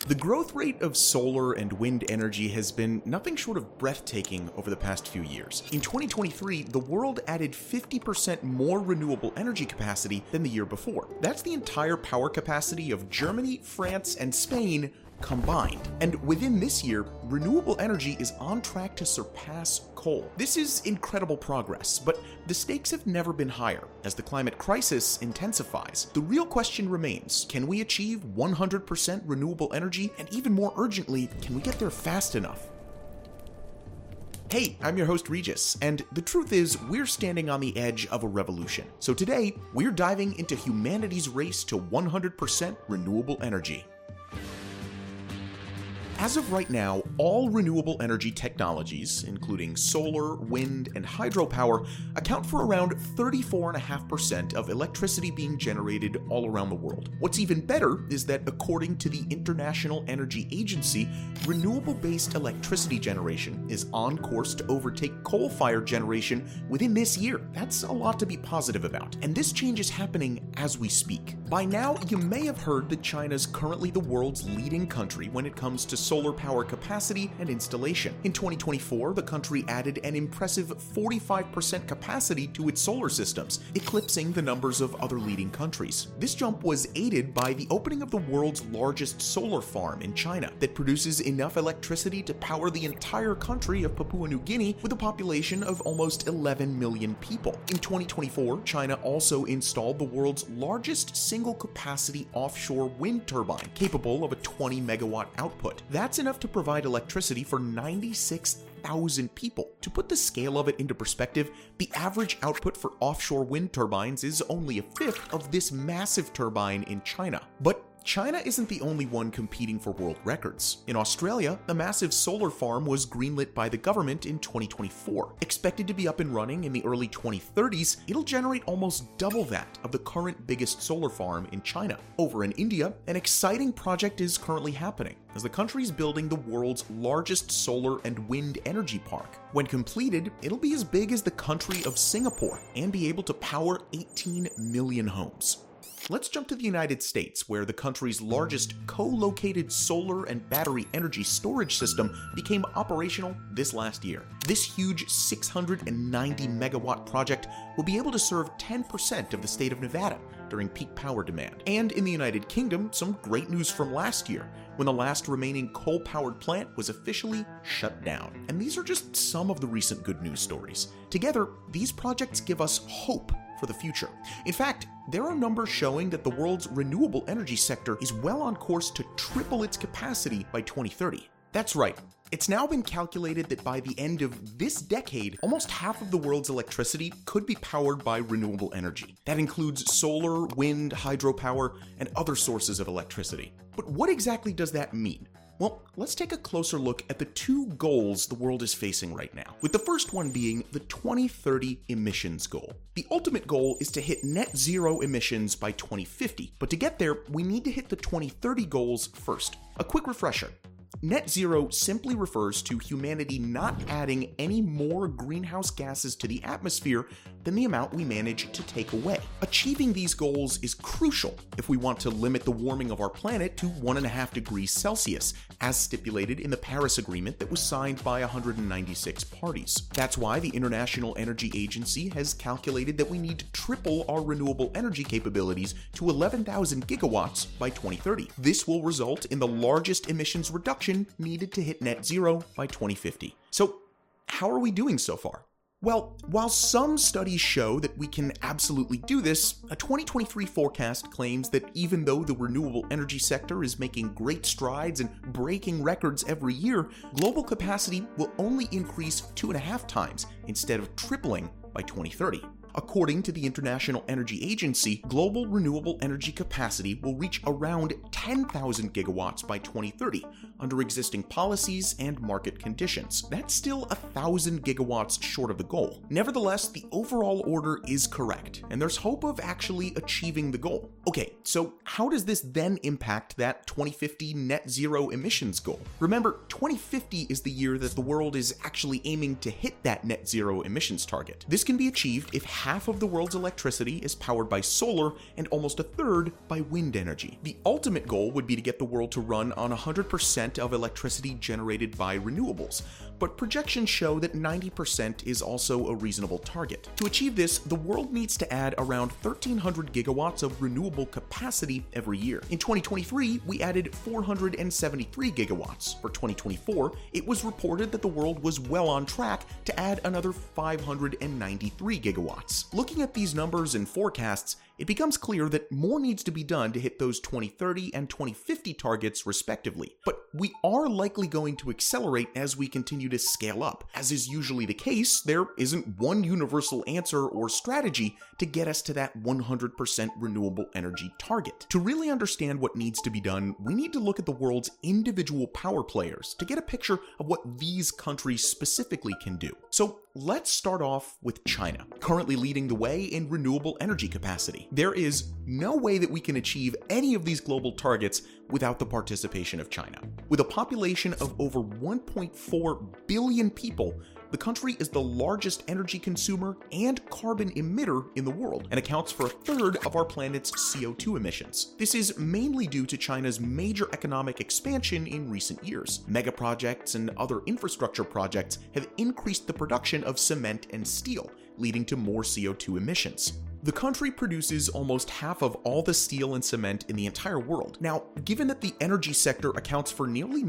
The growth rate of solar and wind energy has been nothing short of breathtaking over the past few years. In 2023, the world added 50% more renewable energy capacity than the year before. That's the entire power capacity of Germany, France, and Spain combined. And within this year, renewable energy is on track to surpass coal. This is incredible progress, but the stakes have never been higher. As the climate crisis intensifies, the real question remains, can we achieve 100% renewable energy? And even more urgently, can we get there fast enough? Hey, I'm your host Regis, and the truth is, we're standing on the edge of a revolution. So today, we're diving into humanity's race to 100% renewable energy. As of right now, all renewable energy technologies, including solar, wind, and hydropower, account for around 34.5% of electricity being generated all around the world. What's even better is that according to the International Energy Agency, renewable-based electricity generation is on course to overtake coal-fired generation within this year. That's a lot to be positive about, and this change is happening as we speak. By now, you may have heard that China's currently the world's leading country when it comes to solar power capacity and installation. In 2024, the country added an impressive 45% capacity to its solar systems, eclipsing the numbers of other leading countries. This jump was aided by the opening of the world's largest solar farm in China that produces enough electricity to power the entire country of Papua New Guinea with a population of almost 11 million people. In 2024, China also installed the world's largest single-capacity offshore wind turbine, capable of a 20-megawatt output. That's enough to provide electricity for 96,000 people. To put the scale of it into perspective, the average output for offshore wind turbines is only a fifth of this massive turbine in China. But China isn't the only one competing for world records. In Australia, a massive solar farm was greenlit by the government in 2024. Expected to be up and running in the early 2030s, it'll generate almost double that of the current biggest solar farm in China. Over in India, an exciting project is currently happening, as the country's building the world's largest solar and wind energy park. When completed, it'll be as big as the country of Singapore and be able to power 18 million homes. Let's jump to the United States, where the country's largest co-located solar and battery energy storage system became operational this last year. This huge 690 megawatt project will be able to serve 10% of the state of Nevada during peak power demand. And in the United Kingdom, some great news from last year, when the last remaining coal-powered plant was officially shut down. And these are just some of the recent good news stories. Together, these projects give us hope for the future. In fact, there are numbers showing that the world's renewable energy sector is well on course to triple its capacity by 2030. That's right. It's now been calculated that by the end of this decade, almost half of the world's electricity could be powered by renewable energy. That includes solar, wind, hydropower, and other sources of electricity. But what exactly does that mean? Well, let's take a closer look at the two goals the world is facing right now, with the first one being the 2030 emissions goal. The ultimate goal is to hit net zero emissions by 2050, but to get there, we need to hit the 2030 goals first. A quick refresher. Net zero simply refers to humanity not adding any more greenhouse gases to the atmosphere than the amount we manage to take away. Achieving these goals is crucial if we want to limit the warming of our planet to 1.5 degrees Celsius, as stipulated in the Paris Agreement that was signed by 196 parties. That's why the International Energy Agency has calculated that we need to triple our renewable energy capabilities to 11,000 gigawatts by 2030. This will result in the largest emissions reduction needed to hit net zero by 2050. So, how are we doing so far? Well, while some studies show that we can absolutely do this, a 2023 forecast claims that even though the renewable energy sector is making great strides and breaking records every year, global capacity will only increase 2.5 times instead of tripling by 2030. According to the International Energy Agency, global renewable energy capacity will reach around 10,000 gigawatts by 2030 under existing policies and market conditions. That's still 1,000 gigawatts short of the goal. Nevertheless, the overall order is correct, and there's hope of actually achieving the goal. Okay, so how does this then impact that 2050 net zero emissions goal? Remember, 2050 is the year that the world is actually aiming to hit that net zero emissions target. This can be achieved if half of the world's electricity is powered by solar and almost a third by wind energy. The ultimate goal would be to get the world to run on 100% of electricity generated by renewables, but projections show that 90% is also a reasonable target. To achieve this, the world needs to add around 1,300 gigawatts of renewable capacity every year. In 2023, we added 473 gigawatts. For 2024, it was reported that the world was well on track to add another 593 gigawatts. Looking at these numbers and forecasts, it becomes clear that more needs to be done to hit those 2030 and 2050 targets respectively. But we are likely going to accelerate as we continue to scale up. As is usually the case, there isn't one universal answer or strategy to get us to that 100% renewable energy target. To really understand what needs to be done, we need to look at the world's individual power players to get a picture of what these countries specifically can do. So let's start off with China, currently leading the way in renewable energy capacity. There is no way that we can achieve any of these global targets without the participation of China. With a population of over 1.4 billion people, the country is the largest energy consumer and carbon emitter in the world and accounts for a third of our planet's CO2 emissions. This is mainly due to China's major economic expansion in recent years. Mega projects and other infrastructure projects have increased the production of cement and steel, leading to more CO2 emissions. The country produces almost half of all the steel and cement in the entire world. Now, given that the energy sector accounts for nearly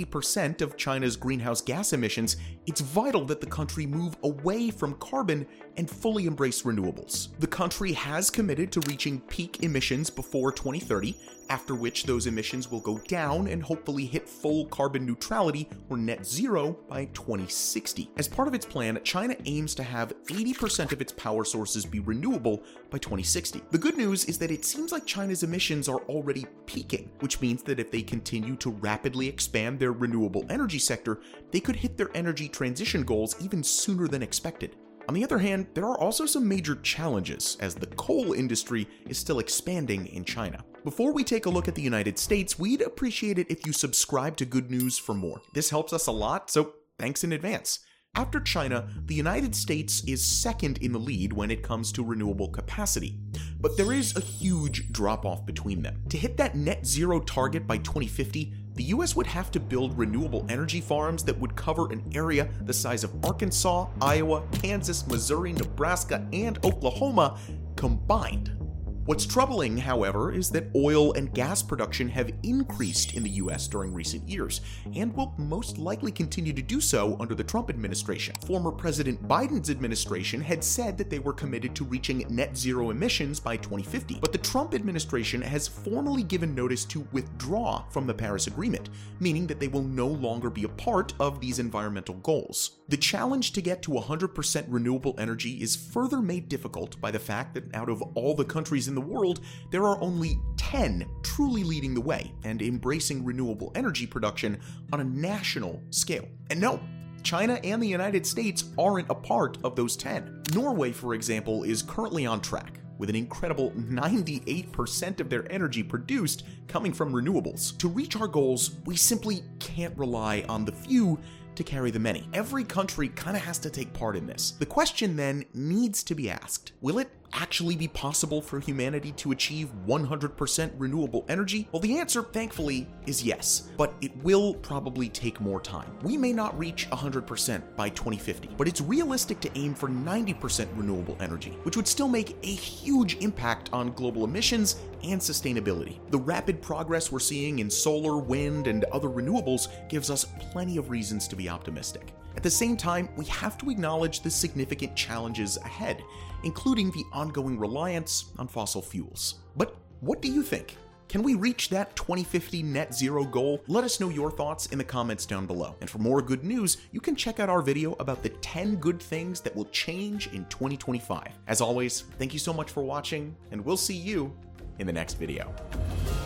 90% of China's greenhouse gas emissions, it's vital that the country move away from carbon and fully embrace renewables. The country has committed to reaching peak emissions before 2030, after which those emissions will go down and hopefully hit full carbon neutrality or net zero by 2060. As part of its plan, China aims to have 80% of its power sources be renewable by 2060. The good news is that it seems like China's emissions are already peaking, which means that if they continue to rapidly expand their renewable energy sector, they could hit their energy transition goals even sooner than expected. On the other hand, there are also some major challenges, as the coal industry is still expanding in China. Before we take a look at the United States, we'd appreciate it if you subscribe to Good News for more. This helps us a lot, so thanks in advance. After China, the United States is second in the lead when it comes to renewable capacity, but there is a huge drop-off between them. To hit that net zero target by 2050, the US would have to build renewable energy farms that would cover an area the size of Arkansas, Iowa, Kansas, Missouri, Nebraska, and Oklahoma combined. What's troubling, however, is that oil and gas production have increased in the US during recent years, and will most likely continue to do so under the Trump administration. Former President Biden's administration had said that they were committed to reaching net zero emissions by 2050, but the Trump administration has formally given notice to withdraw from the Paris Agreement, meaning that they will no longer be a part of these environmental goals. The challenge to get to 100% renewable energy is further made difficult by the fact that out of all the countries in the world, there are only 10 truly leading the way and embracing renewable energy production on a national scale. And no, China and the United States aren't a part of those 10. Norway, for example, is currently on track, with an incredible 98% of their energy produced coming from renewables. To reach our goals, we simply can't rely on the few to carry the many. Every country kind of has to take part in this. The question then needs to be asked, will it actually be possible for humanity to achieve 100% renewable energy? Well, the answer, thankfully, is yes, but it will probably take more time. We may not reach 100% by 2050, but it's realistic to aim for 90% renewable energy, which would still make a huge impact on global emissions and sustainability. The rapid progress we're seeing in solar, wind, and other renewables gives us plenty of reasons to be optimistic. At the same time, we have to acknowledge the significant challenges ahead, including the ongoing reliance on fossil fuels. But what do you think? Can we reach that 2050 net zero goal? Let us know your thoughts in the comments down below. And for more good news, you can check out our video about the 10 good things that will change in 2025. As always, thank you so much for watching, and we'll see you in the next video.